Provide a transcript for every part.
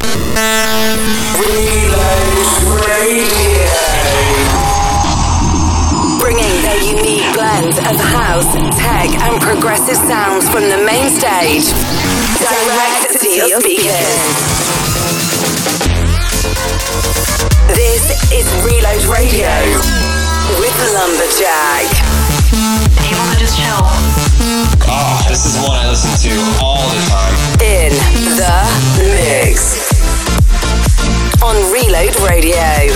Bringing their unique blend of house, tech and progressive sounds from the main stage direct to your speakers. This is Reload Radio with Lumberjack. Able to just chill. Oh, this is one I listen to all the time. In the mix on Reload Radio.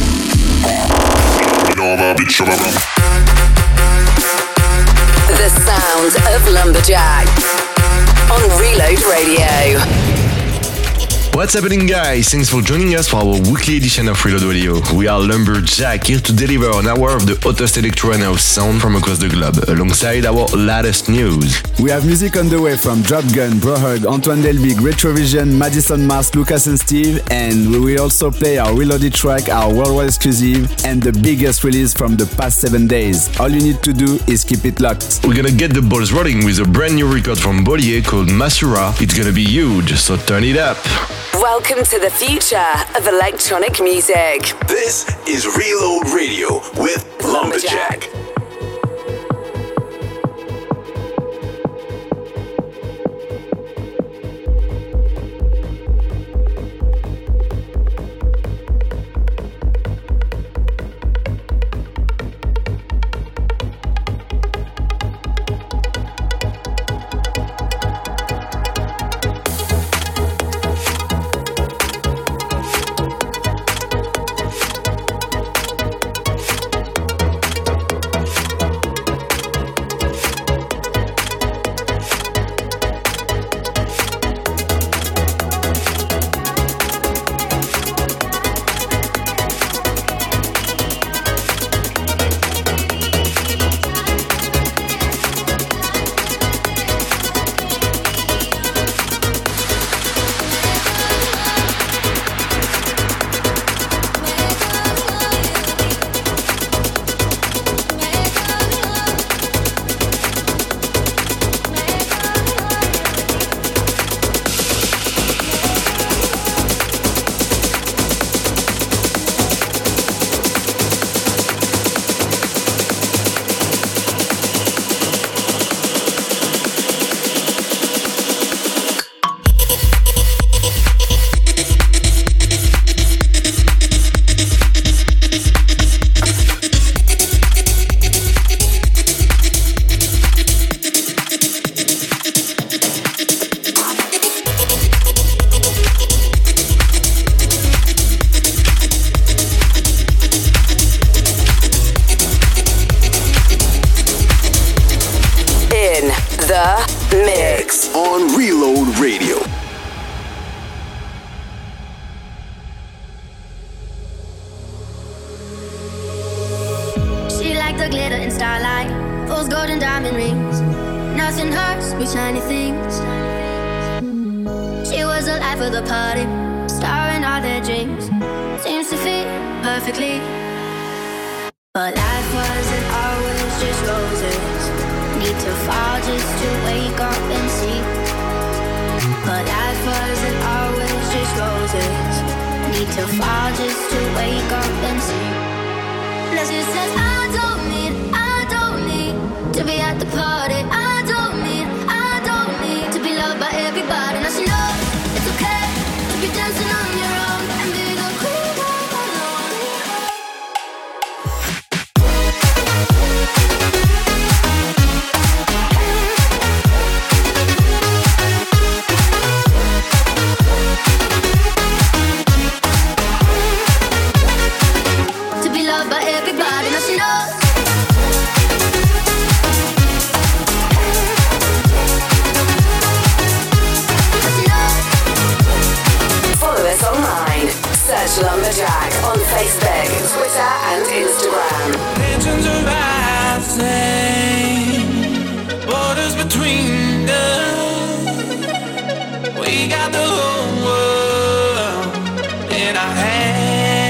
The sound of Lumberjack on Reload Radio. What's happening, guys? Thanks for joining us for our weekly edition of Reload Radio. We are Lumberjack, here to deliver an hour of the hottest electro and house sound from across the globe, alongside our latest news. We have music on the way from Dropgun, Brohug, Antoine Delbig, Retrovision, Madison Mars, Lucas and Steve, and we will also play our reloaded track, our worldwide exclusive, and the biggest release from the past 7 days. All you need to do is keep it locked. We're gonna get the balls rolling with a brand new record from Bollier called Masura. It's gonna be huge, so turn it up. Welcome to the future of electronic music. This is Reload Radio with Lumberjack. On Reload Radio. She liked the glitter in starlight, those golden diamond rings. Nothing hurts with shiny things. She was the life of the party, star in all their dreams. Seems to fit perfectly. But life wasn't always just roses. Need to fall just to wake up and see. But life wasn't always just roses. Need to fall just to wake up and see. Leslie says I don't need to be at the party. I don't need to be loved by everybody. Now she knows it's okay to be dancing on your own and be the queen of alone. To be loved by everybody. Now she knows. Search Lumberjack on Facebook, Twitter and Instagram. Tensions are rising, borders between us. We got the whole world in our hands.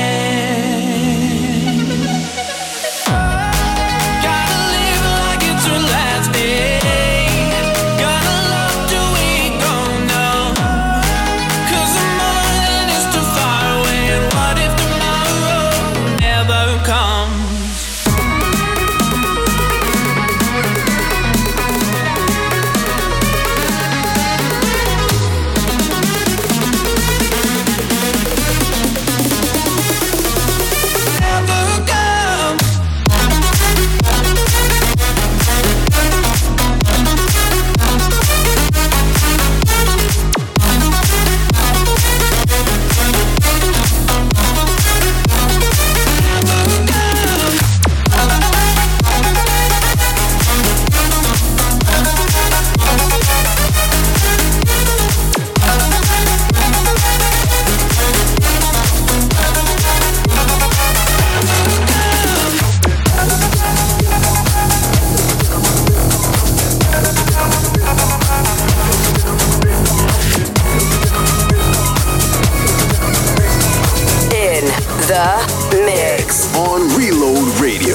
Gotta live like it's your last day. Gotta love till we go numb. 'Cause the more The Mix on Reload Radio.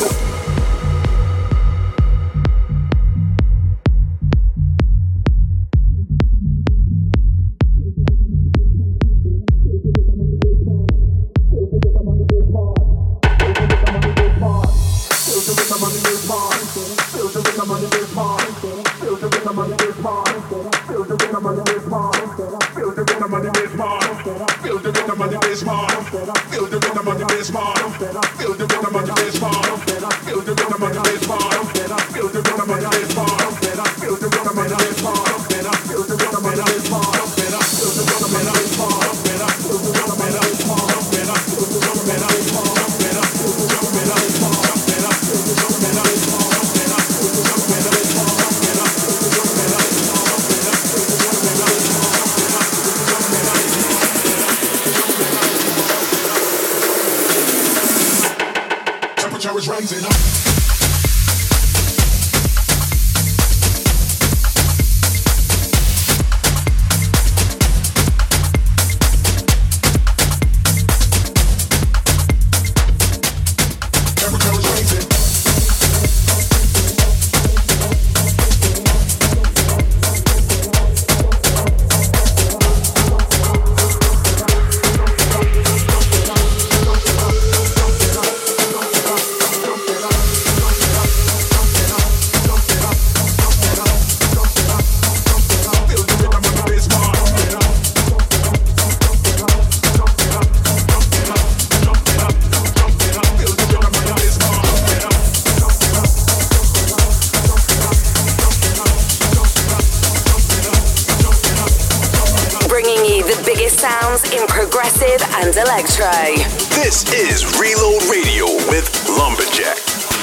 And electro. This is Reload Radio with Lumberjack.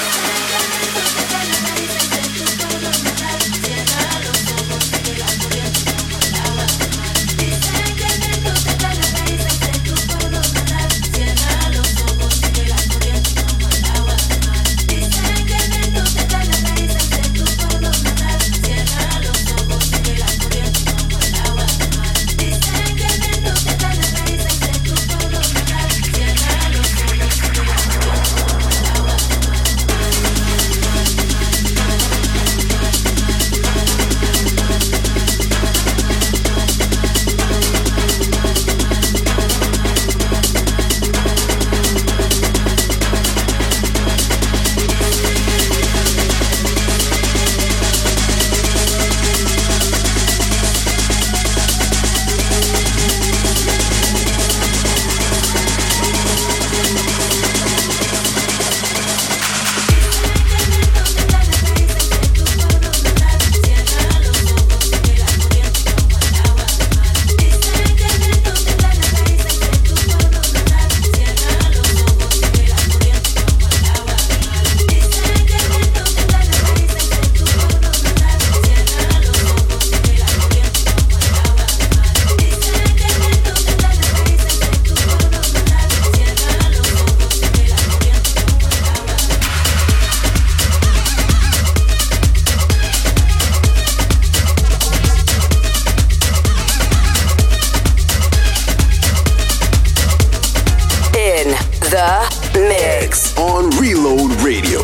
On Reload Radio.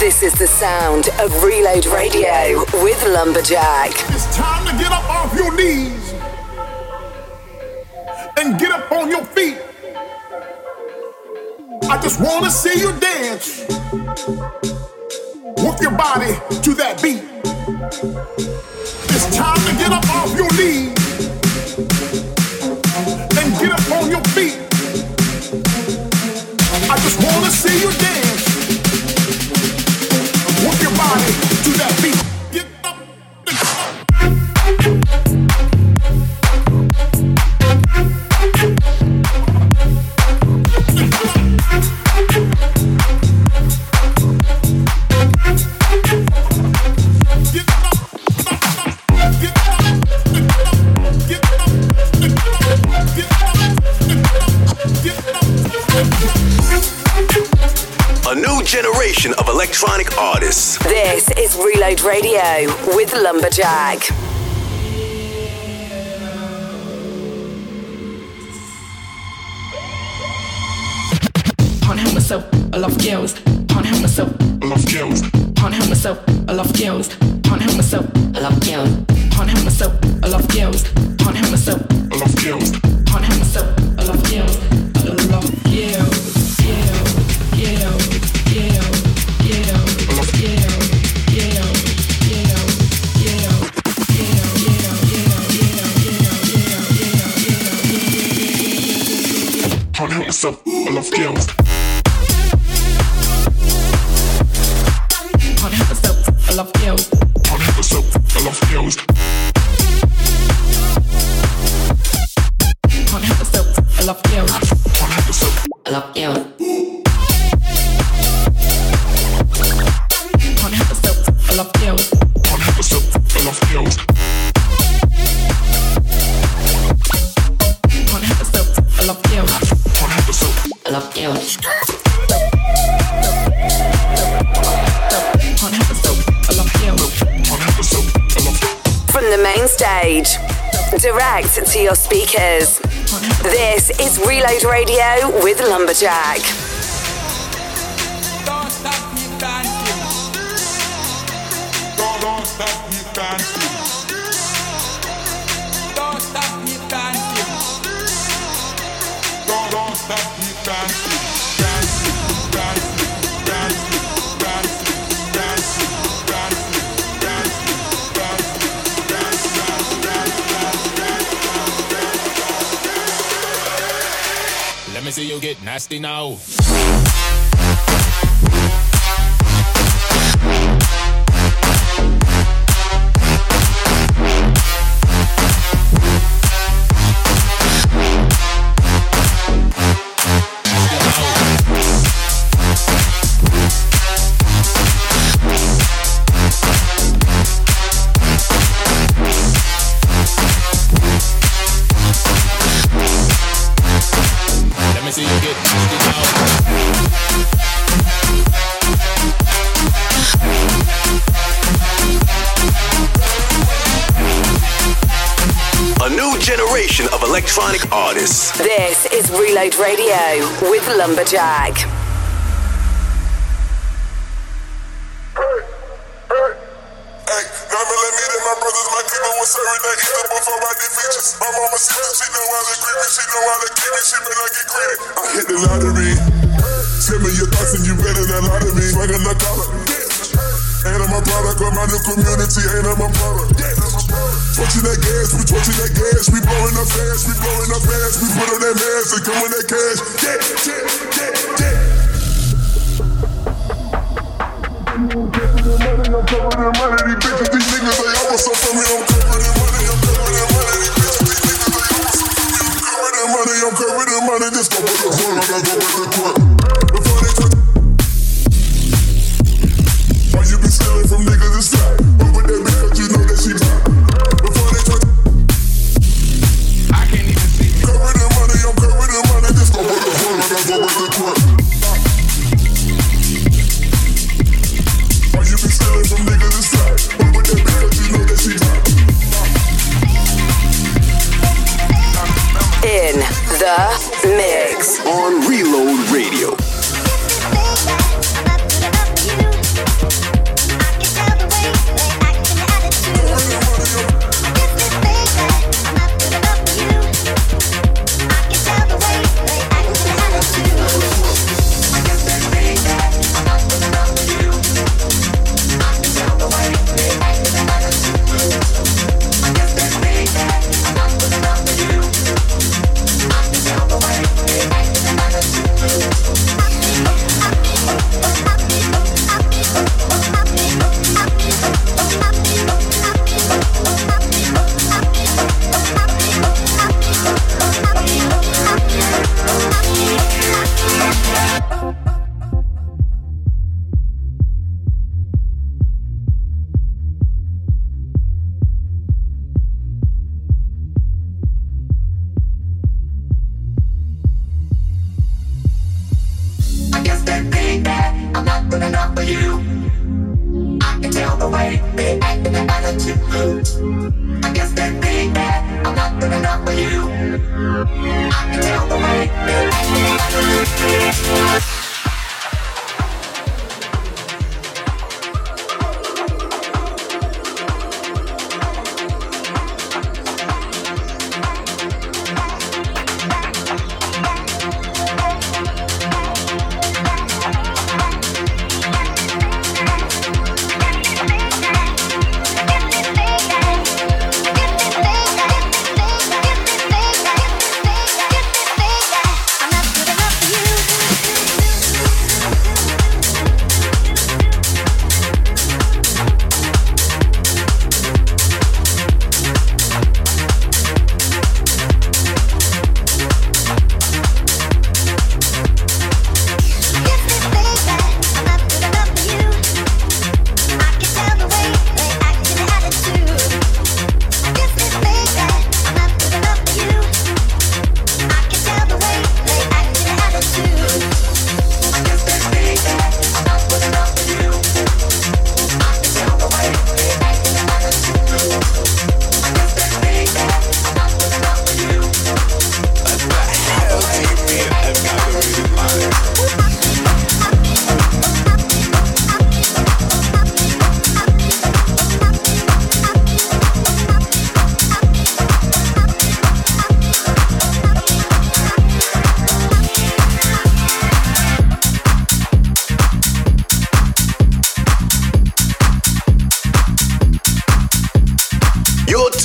This is the sound of Reload Radio with Lumberjack. It's time to get up off your knees and get up on your feet. I just want to see you dance. Work your body to that beat. It's time to get up off your knees and get up on your feet. I just want to see you dance. Work your body to that beat. Get up. A new generation of electronic artists. This is Reload Radio with Lumberjack. Can't help myself, I love girls. Can't help myself, I love girls. Can't help myself, I love girls. Can't help myself, I love girls. Can't help myself, I love girls. Can't help myself, I love girls. Can't help myself, I love girls. I love girls. Can't help myself, I love girls. Can't help myself, I love girls. Can't help myself, I love girls. Can't help myself, I love girls. Can't help myself, I love girls. Can't help myself, I love girls. Can't help myself, I love girls. Can't help myself, I love girls. Can't help myself, I love girls. Can't help myself, I love girls. Can't help myself, I love girls. From the main stage, direct to your speakers. This is Reload Radio with Lumberjack. Don't stop me dancing. Don't stop me dancing. Don't stop me dancing. Don't stop me dancing. Dancing, dancing, dancing, dancing, dancing, dancing, dancing, dancing. Let me see you get nasty now. Let me see you get nasty now. A new generation of electronic artists. This is Reload Radio with Lumberjack. My mama see me, she know how to greet me, she know how to keep me, she better get greedy. I hit the lottery. Send me your thoughts and you better than lie to me. Swag on the collar. Ain't on my product, on my new community, ain't on my product. Torching that gas, we torching that gas, we blowing up fast, we blowing up fast, we put on that mask and come with that cash. I'm covered in money, these bitches, these niggas, they almost so from me, I'm covered in money, I'm covered in money, these bitches, these niggas, they almost so from me, I'm covered in money, just go with the horn, I gotta go with the court. Before they touch, why you be stealing from niggas, it's flat, but with that bitch, you know that she flat. Before they touch, I can't even see me. Covered in money, I'm covered in money, just go with the horn, I gotta go with the court. Why you be stealing from niggas, it's flat, but with that bitch, you know that she flat. In the mix on Reload Radio.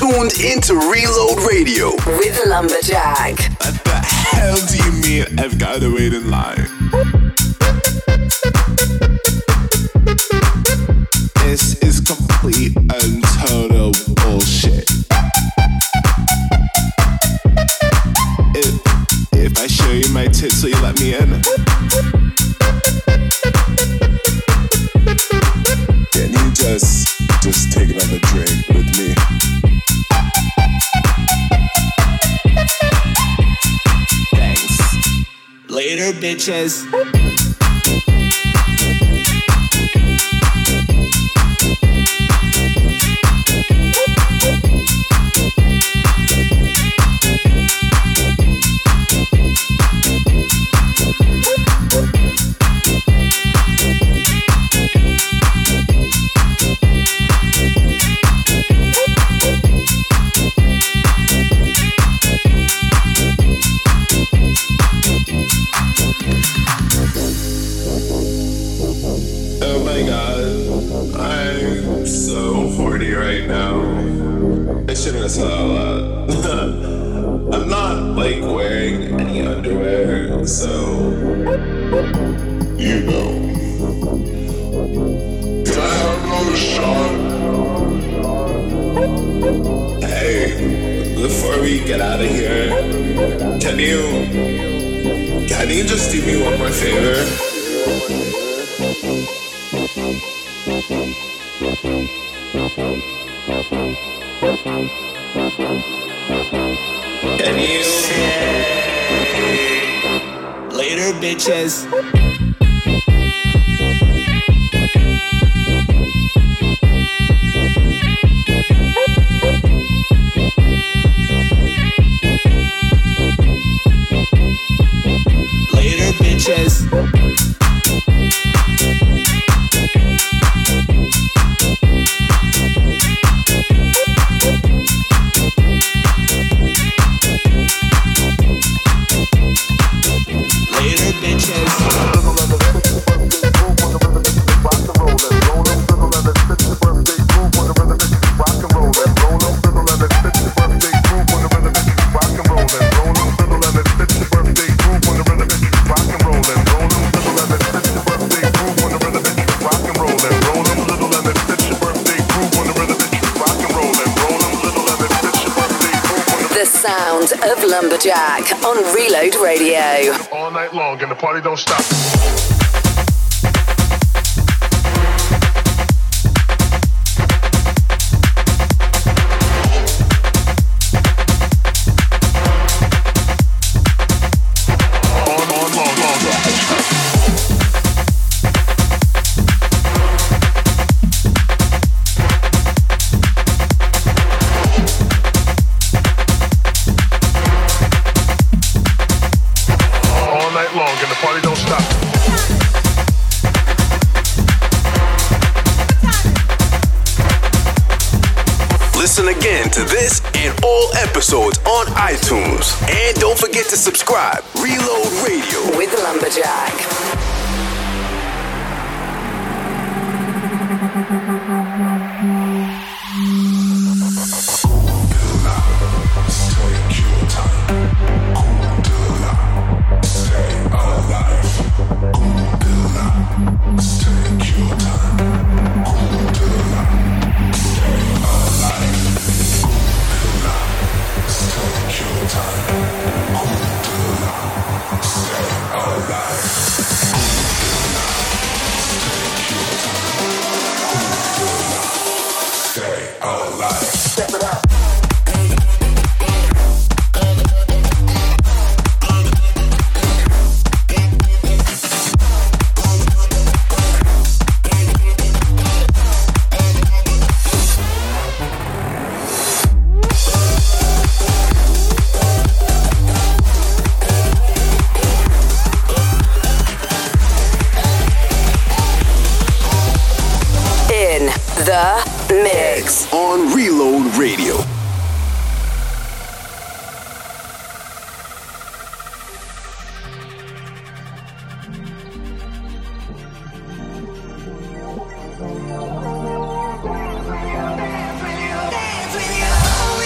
tuned into Reload Radio with Lumberjack. What the hell do you mean I've got to wait in line? This is complete and total bullshit. If I show you my tits, will you let me in? Can you just take another drink with me? Thanks. Later, bitches. Oh my god, I'm so horny right now. I shouldn't have said that out loud. I'm not like wearing any underwear, so you know. Can I have another shot? Hey, before we get out of here, can you just do me one more favor? Can you say later, bitches? Later, bitches. Sound of Lumberjack on Reload Radio. All night long and the party don't stop. Listen again to this and all episodes on iTunes. And don't forget to subscribe. Reload Radio with Lumberjack. Mix on Reload Radio. Dance with you.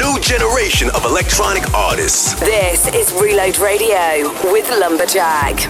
new generation of electronic artists. This is Reload Radio with Lumberjack.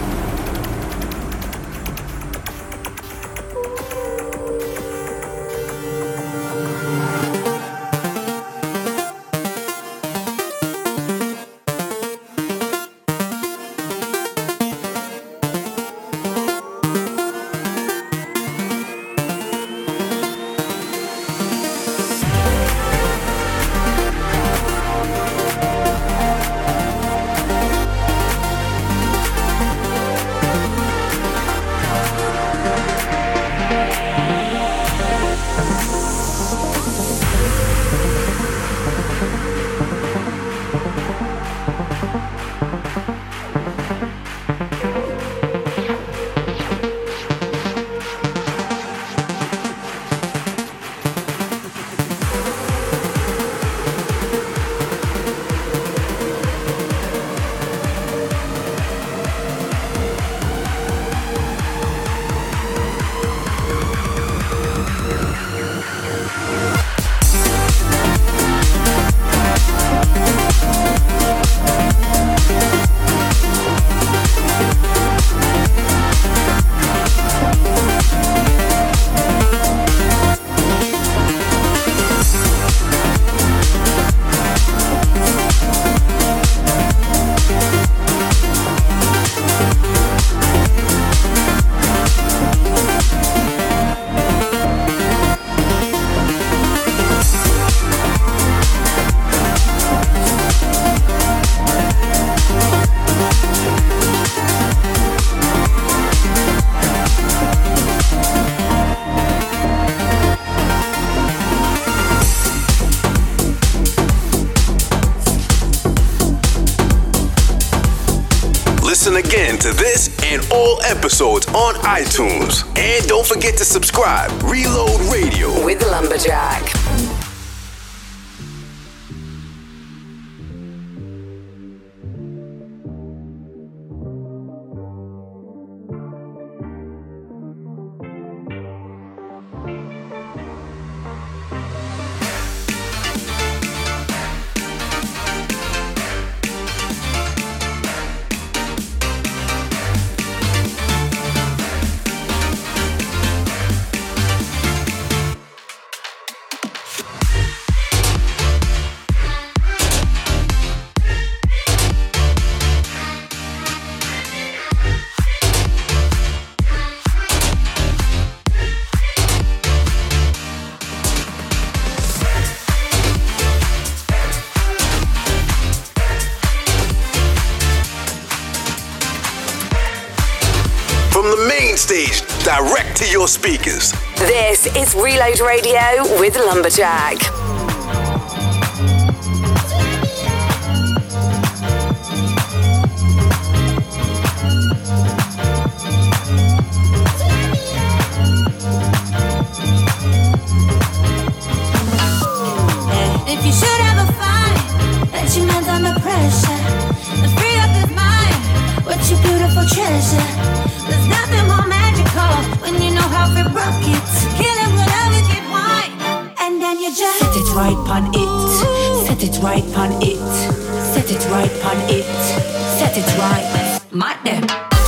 Listen again to this and all episodes on iTunes. And don't forget to subscribe. Reload Radio with Lumberjack. Stage direct to your speakers. This is Reload Radio with Lumberjack. If you should ever find that your man's under pressure, then free up his mind with your beautiful treasure. There's nothing more magical when you know how it broke it. Kill it whatever get wine, and then you just set it right on it. Set it right on it. Set it right on it. Set it right. My damn.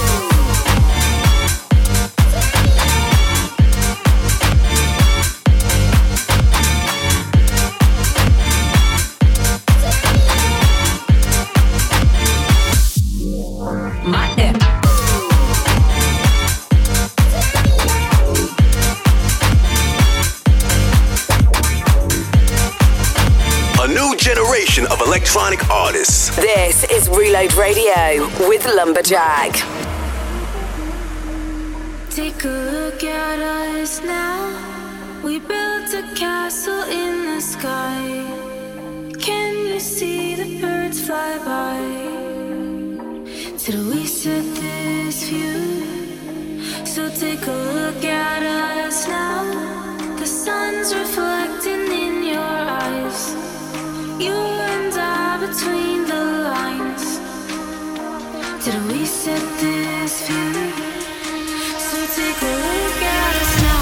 Generation of electronic artists. This is Reload Radio with Lumberjack. Take a look at us now. We built a castle in the sky. Can you see the birds fly by? Till we set this view. So take a look at us now. The sun's reflecting in your eyes. You and I between the lines. Did we set this view? So take a look at us now.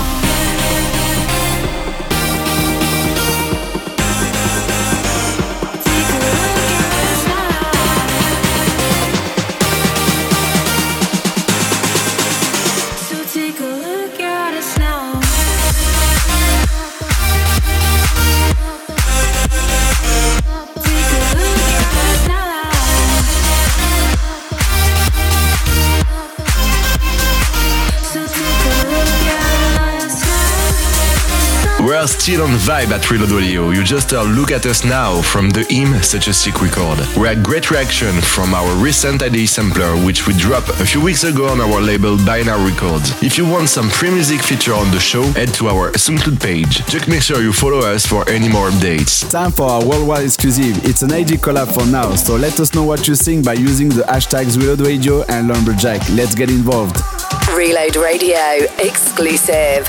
are still on vibe at Reload Audio. You just heard Look at Us Now from the hymn Such a Sick Record. We had great reaction from our recent ID sampler, which we dropped a few weeks ago on our label Binary Records. If you want some free music feature on the show, head to our SoundCloud page. Just make sure you follow us for any more updates. Time for our worldwide exclusive. It's an ID collab for now, so let us know what you think by using the hashtags Reload Radio and Lumberjack. Let's get involved. Reload Radio exclusive.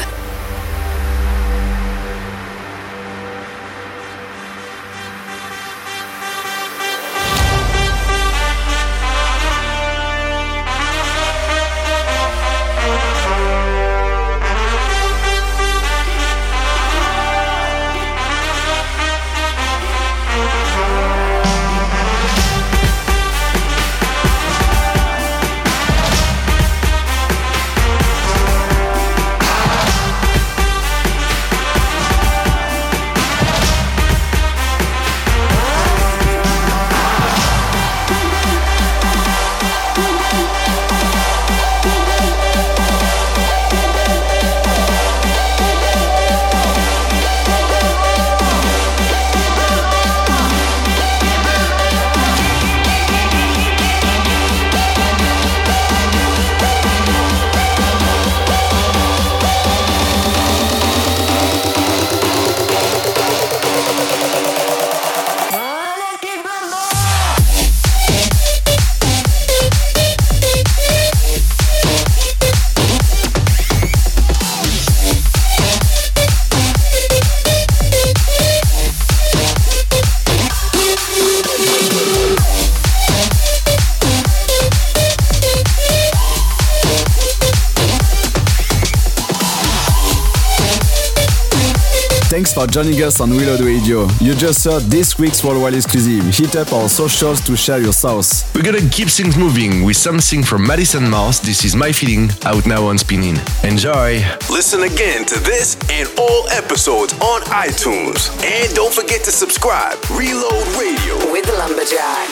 Thanks for joining us on Reload Radio. You just heard this week's worldwide exclusive. Hit up our socials to share your thoughts. We're gonna keep things moving with something from Madison Mars. This is My Feeling, out now on Spinnin'. Enjoy! Listen again to this and all episodes on iTunes. And don't forget to subscribe. Reload Radio with Lumberjack.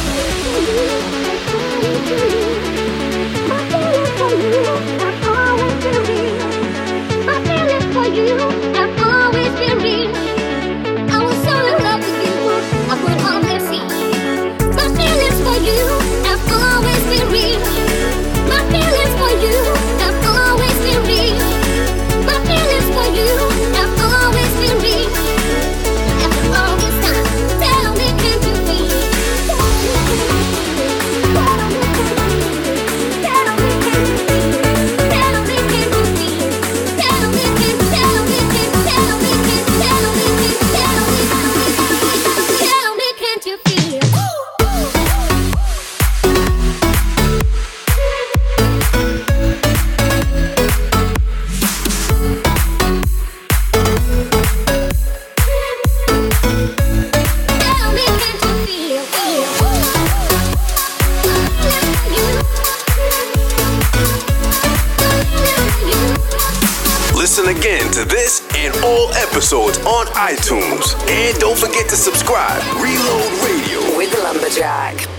Listen again to this and all episodes on iTunes. And don't forget to subscribe. Reload Radio with Lumberjack.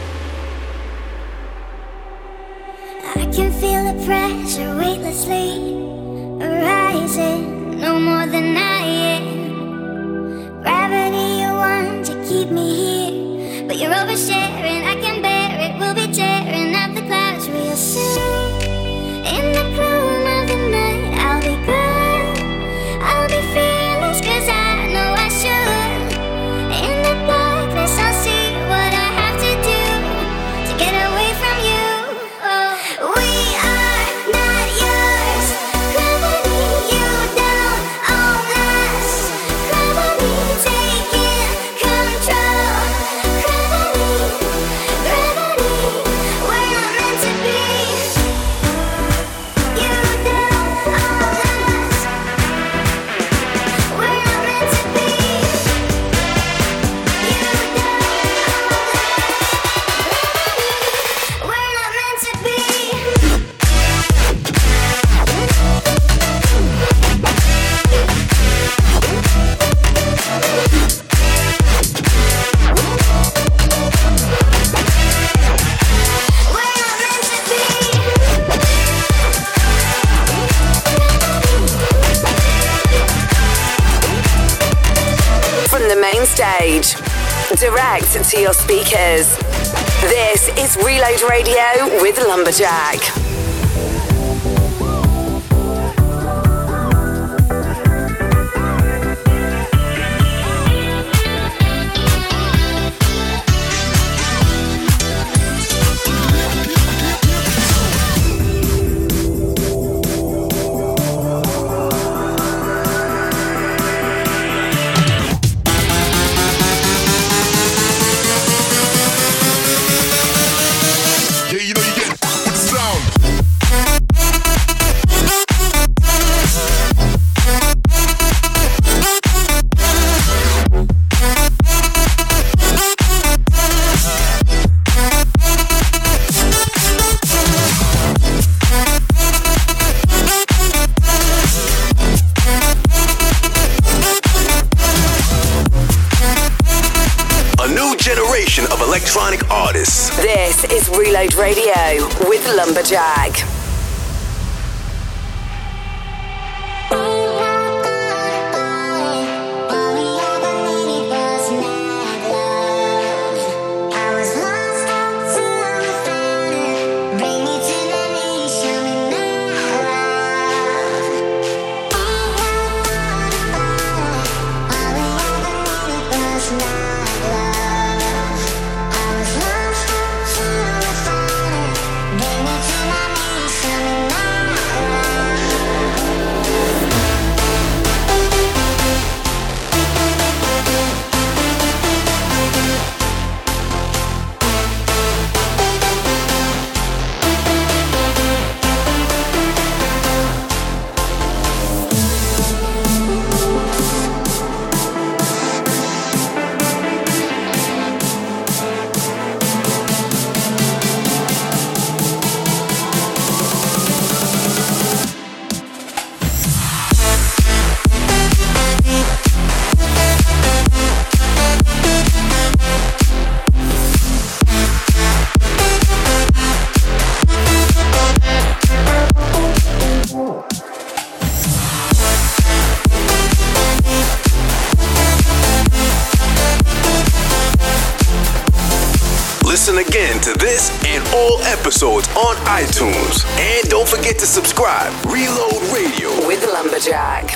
I can feel the pressure weightlessly arising, no more than I am. Gravity, you want to keep me here, but you're oversharing. I can bear it. We'll be tearing up the clouds real soon. In the gloom of the night, I'll be good. I'll be fearless, 'cause I know I should. In the darkness, I'll see what I have to do to get away from you. Oh, we are not yours. Gravity, you don't own us. Gravity taking control. Gravity. stage, direct to your speakers. This is Reload Radio with Lumberjack. Electronic artists. This is Reload Radio with Lumberjack. Again to this and all episodes on iTunes. And don't forget to subscribe. Reload Radio with Lumberjack.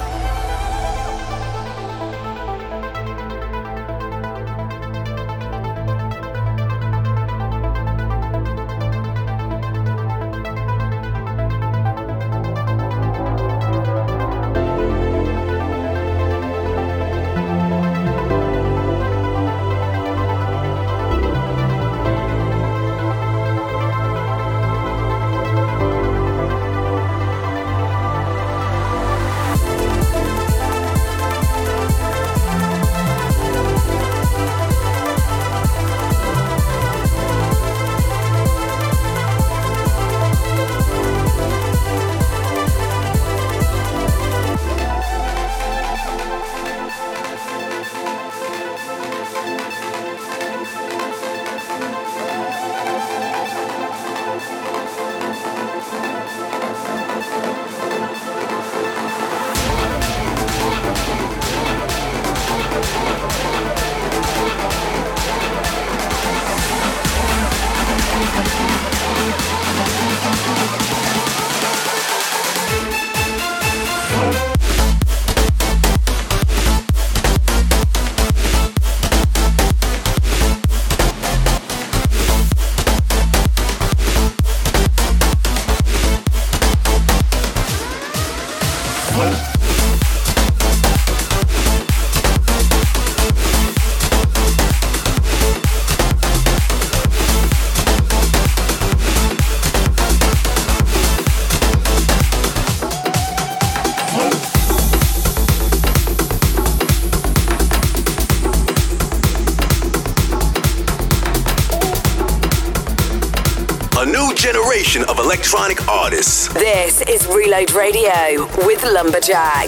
A new generation of electronic artists. This is Reload Radio with Lumberjack.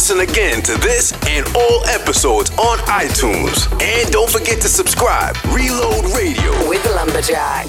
Listen again to this and all episodes on iTunes. And don't forget to subscribe. Reload Radio with Lumberjack.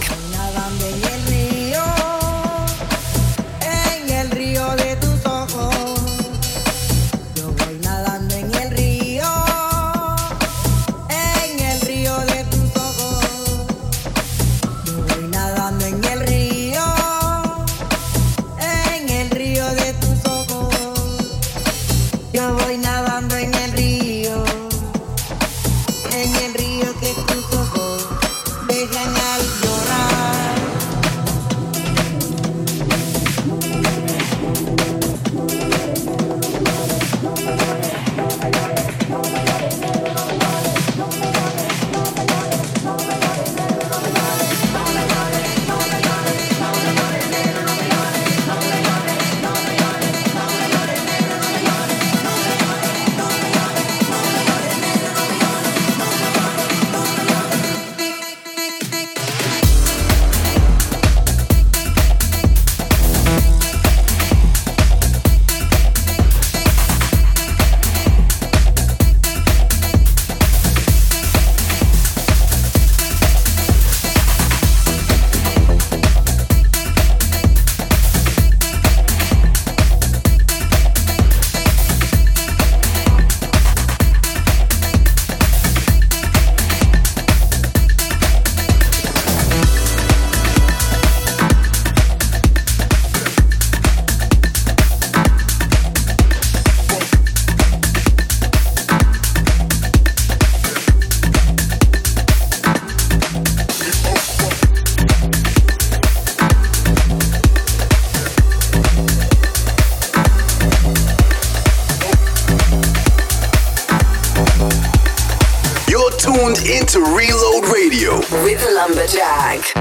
Into Reload Radio with Lumberjack.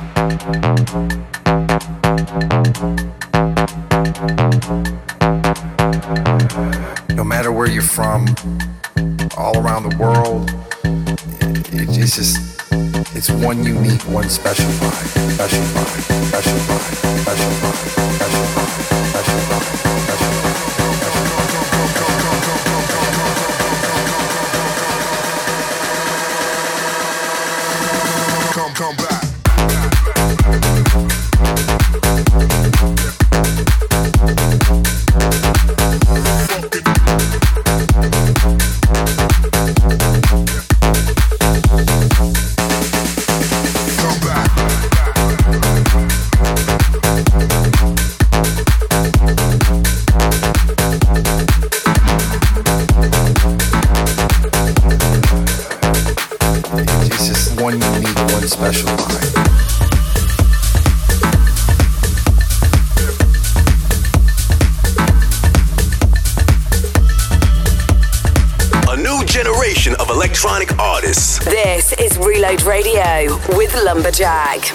No matter where you're from, all around the world, it's just, it's one unique, one special vibe, special vibe, special vibe, special vibe, special vibe, special vibe, special vibe. Come back. It's just one unique, one special vibe. A new generation of electronic artists. This is Reload Radio with Lumberjack.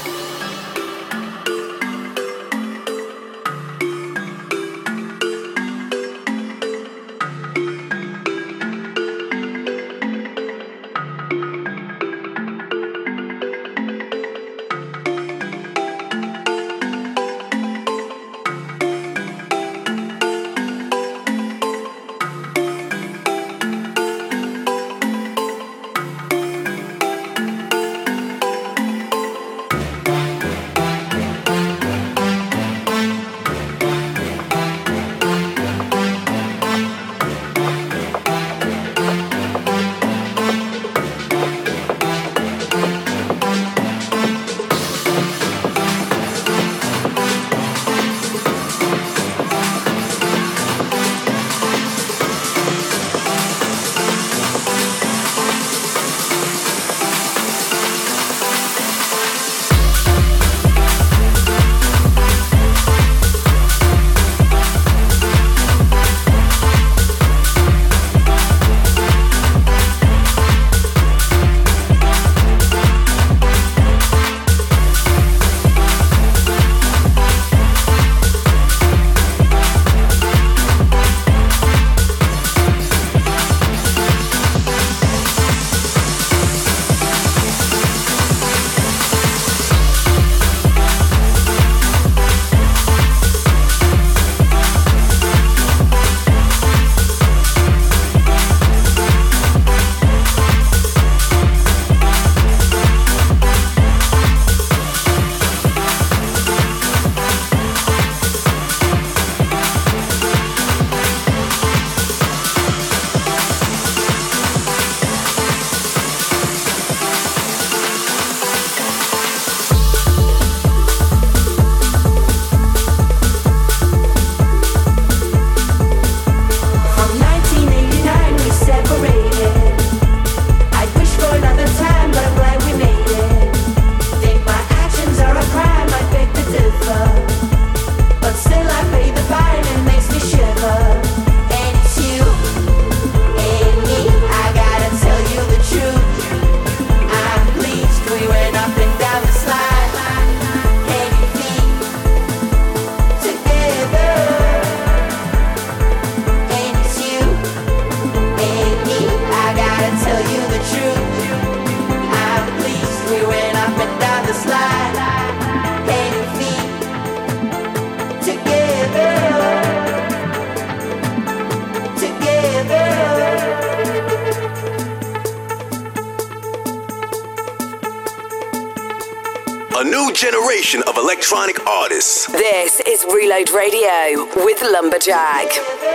generation of electronic artists. This is Reload Radio with Lumberjack.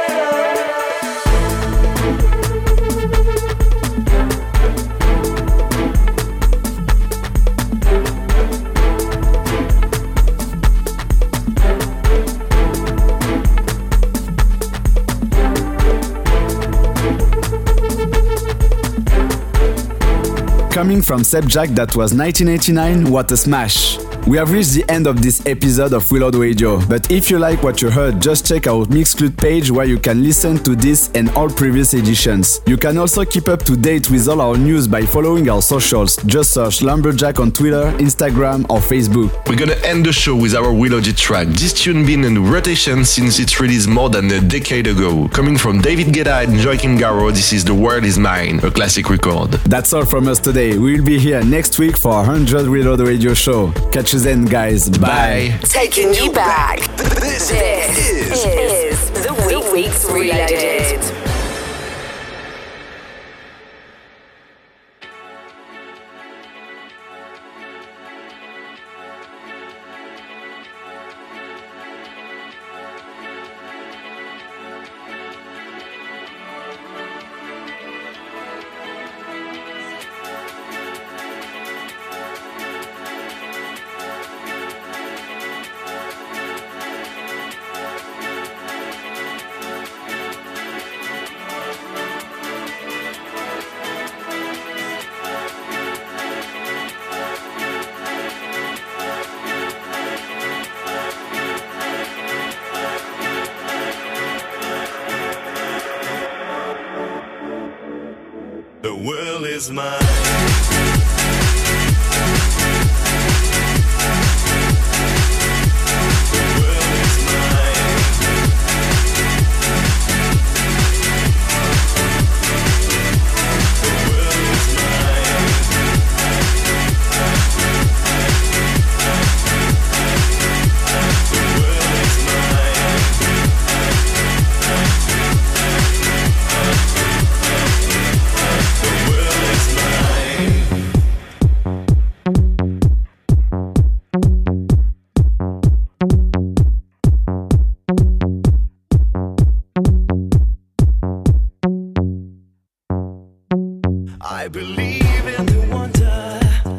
Coming from Sebjack, that was 1989, what a smash! We have reached the end of this episode of Reload Radio, but if you like what you heard, just check our Mixcloud page where you can listen to this and all previous editions. You can also keep up to date with all our news by following our socials. Just search Lumberjack on Twitter, Instagram or Facebook. We're gonna end the show with our Reloaded track. This tune been in rotation since its release more than a decade ago. Coming from David Guetta and Joaquin Garro, this is The World Is Mine, a classic record. That's all from us today. We'll be here next week for our 100th Reload Radio show. Catch you then, guys. Bye. Taking you back. This is the Week's Reloaded. The world is mine. I believe in the wonder.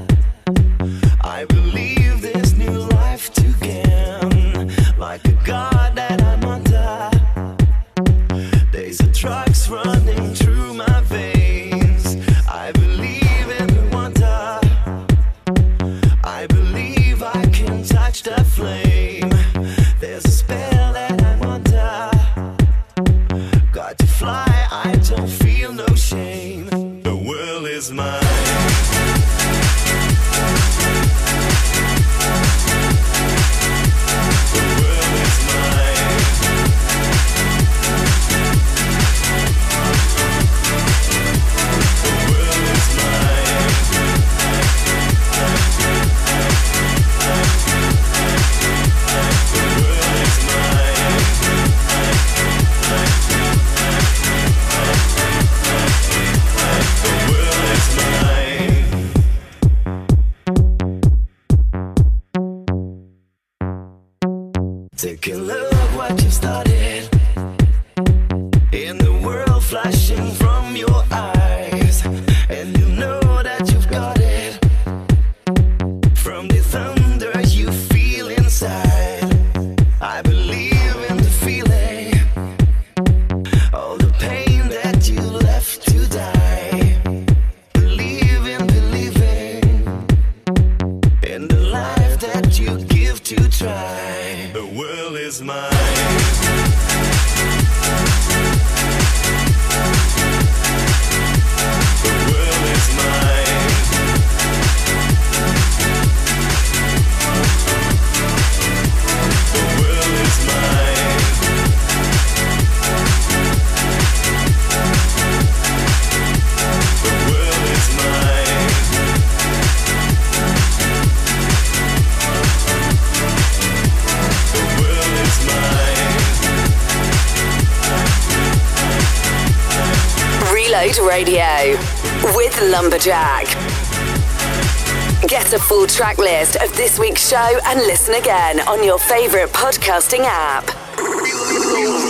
I believe there's new life to gain. Like a god that I'm under. There's a drugs running through my veins. I believe in the wonder. I believe I can touch the flame. There's a spell that I'm under. Got to fly, I don't feel no shame. The world is mine. Take a look what you started. In the world flashing from your eyes. And you know that you've got it. From the thunder you feel inside. I believe in the feeling. All the pain that you left to die. Believe in believing. In the life that you give to try. The world is mine. The world is mine. The world is mine. The world is mine. Reload Radio with Lumberjack. Get a full track list of this week's show and listen again on your favorite podcasting app.